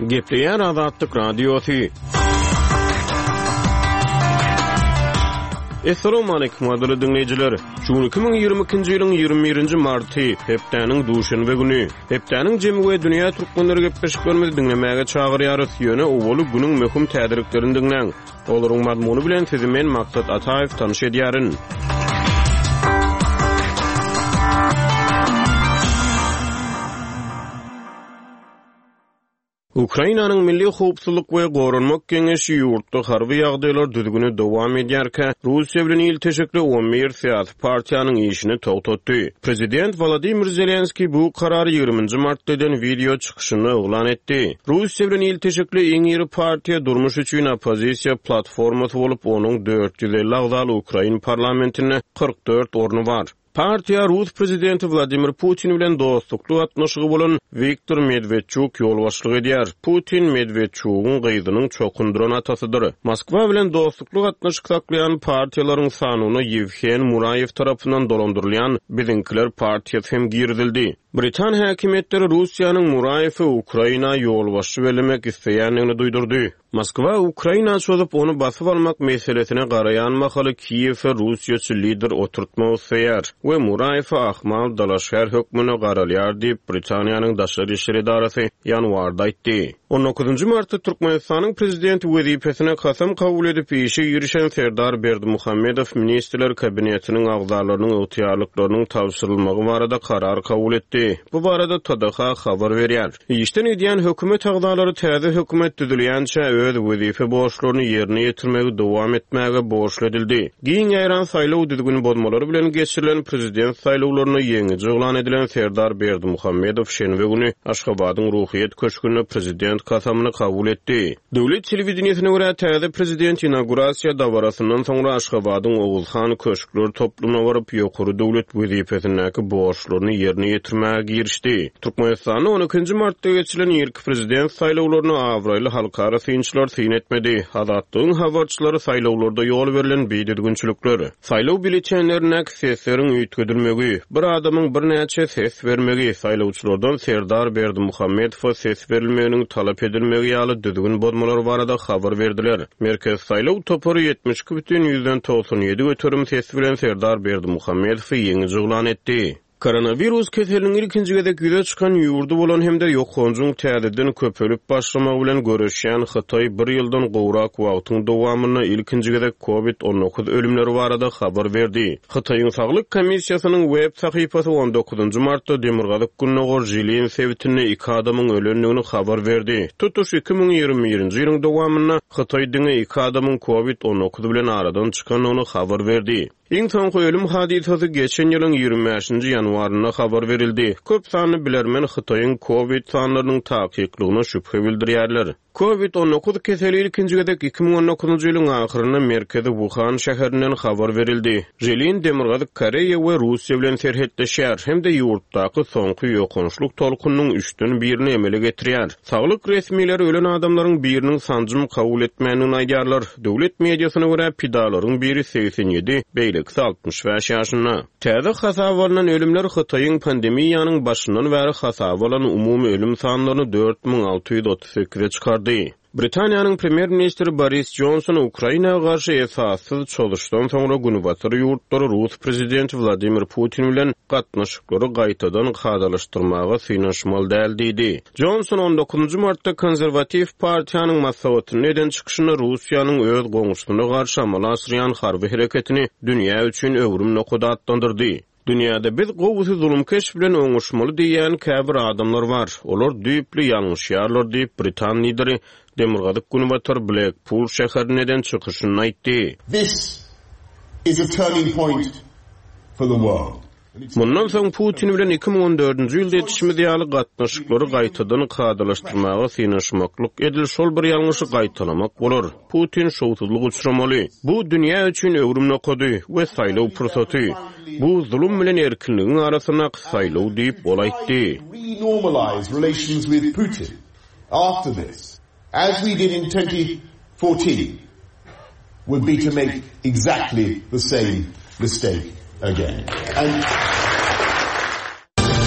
Gepleyen Azatlyk Radiosu. Assalamu alaykum azyly dinleyijiler. Şu 2022-nji ýylyň 21-nji marty, hepdeniň duşanby güni. Hepdeniň jemi we dünýä türkmenleri gepleşip görmedi dinlemäge çagyrýarys. Ýöne owuly günüň möhüm tädirliklerini dinleň. Olaryň mazmuny bilen sizi men Maksat Ataev tanyş edýärin. Ukrainanyň Milli Howpsuzlyk we Gorunmak Geňeşi ýurtda harby ýagdaýlar düzgüni dowam edýärkä, Russiýa bilen ilteşikli 11 syýasy partiýanyň işini togtatdy. Prezident Volodymyr Zelenski bu karary 20 martdan video çykyşyny oglan etdi. Russiýa bilen ilteşikli iň ýyry partiýa durmuş üçin opozisiýa platformasy bolup, onuň 450 agdaly Ukraina parlamentine 44 orny bar. Partiýa Rus prezidenti Vladimir Putin bilen dostlukly gatnaşygy bolan Viktor Medvedchuk ýolbaşlyk edýär. Putin Medvedchukyň gyzynyň çokunduran atasydyr. Moskwa bilen dostlukly gatnaşyk saklayan partiýalaryň sanyny Yevhen Murayev tarapyndan dolandyrylýan Bizinkiler partiýasy hem girdildi. Britan häkimetleri Russiýanyň Murayewy Ukraina ýolbaşçy bellemek isleýänligini duýdurdy. Moskwa Ukraina çözdüp onu basyp almak meselesine garayan makaly Kiýew'e Russiýaçy lider oturtmak isleýär we Murayewy ahmal dalaşar hökmüne garalýar diýip Britaniýanyň Daşary işleri idarasy ýanwarda aýtdy. 19 martda Türkmenistanyň prezidenti wezipesine kasam kabul edip işe ýürüşen Serdar Berdimuhammedow ministrler kabinetiniň agzalarynyň ygtyýarlyklarynyň tapşyrylmagy barada karar kabul etdi. Bu barada TDH habar berýär. Işden edýän hökümet agzalary täze hökümet düzülýänçe öz wezife borçlaryny ýerine ýetirmegi dowam etmäge borçly edildi. Giň ýaran saýlaw düzgün bolmalary bilen geçirilen prezident saýlawlaryny ýeňiji oglan edilen Serdar Berdimuhammedow şenbe güni Aşgabatyň Ruhyýet köşkünde prezident kasamyny kabul etdi. Döwlet telewizionyna görä täze prezident inaugurasiýa dawarasyndan soňra Aşgabatyň Oguzhan köşkleri toplumuna baryp ýokary döwlet wezipesindäki borçlaryny ýerine ýetirmäge girişdi. Türkmenistanyň 12 martda geçirilen ýerki prezident saýlawlaryny awraýly halkara synçylar syn etmedi. Azatlygyň habarçylary saýlawlarda ýol berilen beýdirgünçilikler, saýlaw bileçenlerine seslerin üýtgedilmegi, bir adamyň bir näçe ses bermegi, saýlawçylardan Serdar Berdimuhammedow ses berilmeginiň talap edilmegi ýaly düzgün bolmalar barada habar berdiler. Merkez saýlaw topary 72,97 götürüm ses bilen Serdar Berdimuhammedow ýeňiji oglan etdi. Koronavirus keseliniň ilkinji gezek ýüze çykan ýurdu bolan hemde ýokgonjuň täzeden köpelip başlamak bilen görüşýän Hytaý 1 ýyldan gowrak wagtyň dowamyna ilkinji gezek COVID-19 ölümleri barada habar berdi. Hytaýyň saglyk komissiýasynyň web sahypasy 19 martda Demirgazyk Günnägor Jilin sebitinde 2 adamyň ölenligini habar berdi. Tutuş 2021-nji ýylyň dowamyna Hytaýdyň 2 adamyň COVID-19 bilen aradan çykanyny habar berdi. Iň soňky ölüm hadisasy geçen ýylyň 25-nji ýanwaryna habar berildi. Köp sany bilermen Hytaýyň COVID sanlarynyň taýyklygına şüphe bildirýärler. COVID-19 keseli ilkinji gezek 2019-njy ýylyň ahyryna merkezi Wuhan şäherinden habar berildi. Jelin Demirgazyk Koreýa we Russiýa bilen serhetleşýär hemde ýurtdaky soňky ýokunçluk tolkunynyň 3den birini emele getirýär. Saglyk resmileri ölen adamlaryň biriniň sanjym kabul etmänini aýdýarlar. Döwlet mediasyna görä pidalaryň biri 87, beýleki 65 ýaşynda. Täze hasap bolan ölümler Hytaýyň pandemiýanyň başyndan bäri hasap bolan umumy ölüm sanlaryny 4638-e çykary. Britaniýanyň premier ministri Boris Johnson Ukrainaga garşy esassyz çoluşdan soňra günübatyr ýurtlary Rus prezidenti Vladimir Putin bilen gatnaşyklary gaýtadan hadalaşdyrmaga synaşmaly däl diýdi. Johnson 19 martda konserwativ partiýanyň maslahatyny eden çykyşyny Russiýanyň öz goňuşyna garşy amal asyrýan harby hereketini dünýä üçin öwrüm nokuda atlandyrdy. Dünyada biz gowusy zulümkeş bilen oňuşmaly diýen käbir adamlar bar. Olar düýpli ýalňyşýarlar diýip Britan lideri Demirgazyk Günübatyr Blackpool şäherininden çykyşyny aýtdy. This is a turning point for the world. Mundan soň Putin bilen 2014-nji ýylda etişmedi ýaly gatnaşyklary gaýtadan hadalaşdyrmaga synaşmaklyk edil şol bir ýalňyşy gaýtalamak bolar. Putin şowsuzlyk uçuramaly. Bu dünýä üçin öwrüm nokady we saýlaw pursaty. Bu zulüm bilen erkinligiň arasyna saýlaw diýip bolaýtdy. Normalize relations with Putin after this, as we did in 2014, would be to make exactly the same mistake again. And